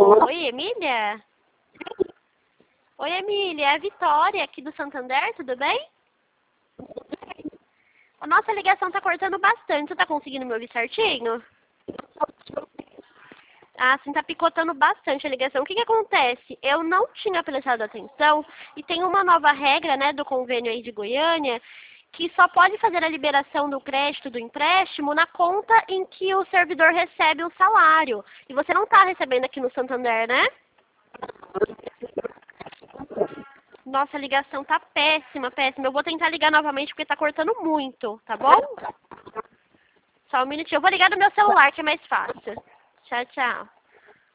Oi, Emília? Oi, Emília, é a Vitória aqui do Santander, tudo bem? A nossa ligação tá cortando bastante, você tá conseguindo me ouvir certinho? Ah, sim, tá picotando bastante a ligação. O que que acontece? Eu não tinha prestado atenção e tem uma nova regra, né, do convênio aí de Goiânia, que só pode fazer a liberação do crédito do empréstimo na conta em que o servidor recebe o salário. E você não tá recebendo aqui no Santander, né? Nossa, a ligação tá péssima, péssima. Eu vou tentar ligar novamente porque tá cortando muito, tá bom? Só um minutinho. Eu vou ligar no meu celular que é mais fácil. Tchau, tchau.